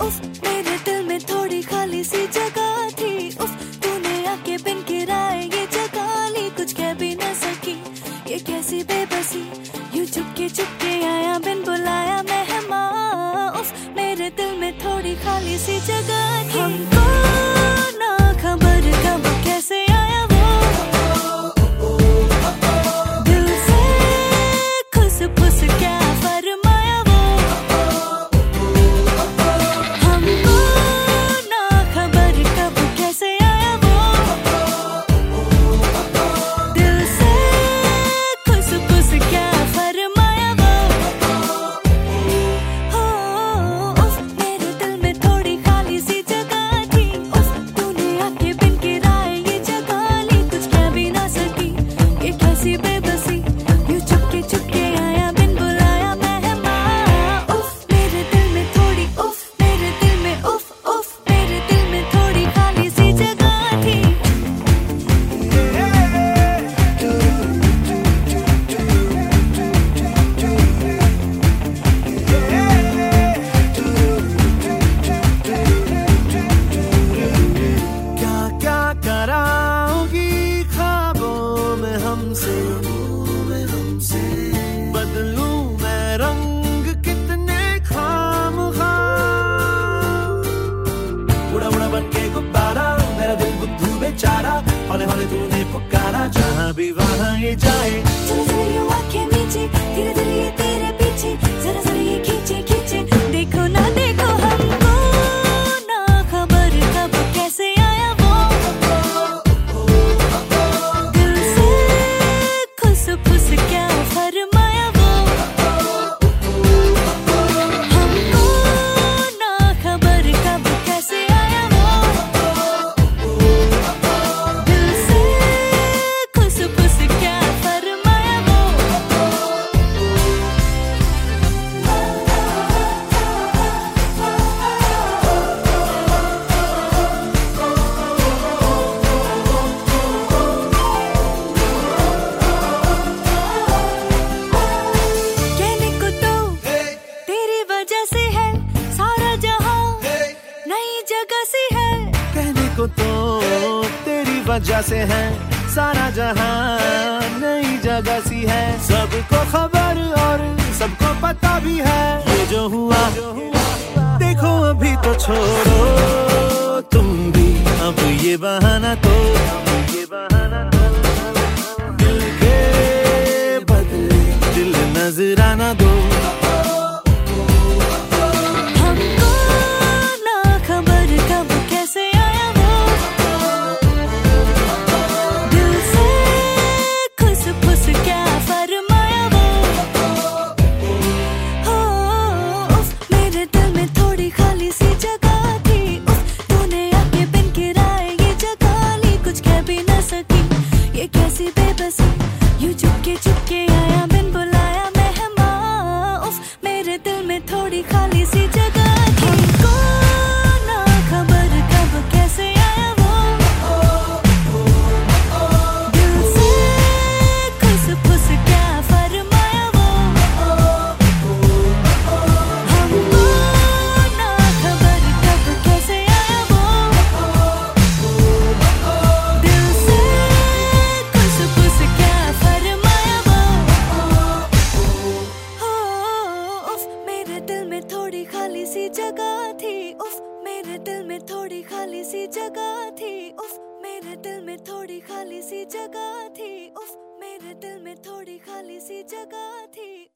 उफ मेरे दिल में थोड़ी खाली सी जगह थी। उफ तूने आके बिन किराए ये जगह ली, कुछ कह भी न सकी ये कैसी बेबसी। यूं चुपके आया बिन बुलाया मेहमान। उफ मेरे दिल में थोड़ी खाली सी जगह थी। हमको ना खबर कब कैसे आया वो, दिल से खुस क्या फरमाया वो। हमको ना खबर कब कैसे आया वो, दिल से खुस क्या फरमाया वो। हो उफ मेरे दिल में थोड़ी खाली सी जगह थी। उफ तूने आके बिन किराए ये जगह ली, कुछ कह भी ना सकी ये कैसी बेबसी। यूं चुपके आया बिन बुलाया मेहमान। उफ मेरे दिल में थोड़ी उफ मेरे दिल में उफ मेरे दिल में थोड़ी खाली सी जगह थी। क्या क्या कराओगी ख्वाबों में हमसे, बदलूं मैं रंग कितने खामखा। उड़ा बन के गुब्बारा मेरा दिल बुद्धू बेचारा, हौले हौले तूने पुकारा जहाँ भी वहाँ ये जाए। चलो चलो यूं आंखें नीचे, धीरे धीरे ये तेरे पीछे, जरा ये खींचे देखो ना देखो। हमको ना खबर कब कैसे आया वो, दिल से खुस क्या फरमाया वो। हमको ना खबर कब कैसे आया वो, दिल से खुस क्या फरमाया वो। कहने को तो तेरी वजह से है सारा जहां, नई जगह सी है। कहने को तो तेरी वजह से है सारा जहां, नई जगह सी है। सबको खबर और सबको पता भी है ये जो हुआ। देखो अभी तो छोड़ो तुम भी अब ये बहाना तो, दिल के बदले दिल नजराना दो। हमको ना खबर कब कैसे आया वो, दिल से खुस क्या फरमाया वो। हो उफ मेरे दिल में थोड़ी खाली सी जगह थी। उफ तूने आके बिन किराए ये जगह ली, कुछ कह भी न सकी ये कैसी बेबसी। यूं चुपके आया बिन बुलाया मेहमान। उफ मेरे दिल में थोड़ी खाली सी जगह थी। हमको ना खबर कब कैसे आया वो, दिल से खुस क्या फरमाया वो। हमको ना खबर कब कैसे आया वो, दिल से खुस क्या फरमाया वो। हो उफ मेरे दिल में थोड़ी खाली सी जगह थी। उफ मेरे दिल में थोड़ी खाली सी जगह थी। उफ मेरे दिल में थोड़ी खाली सी जगह थी। उफ मेरे दिल में थोड़ी खाली सी जगह थी।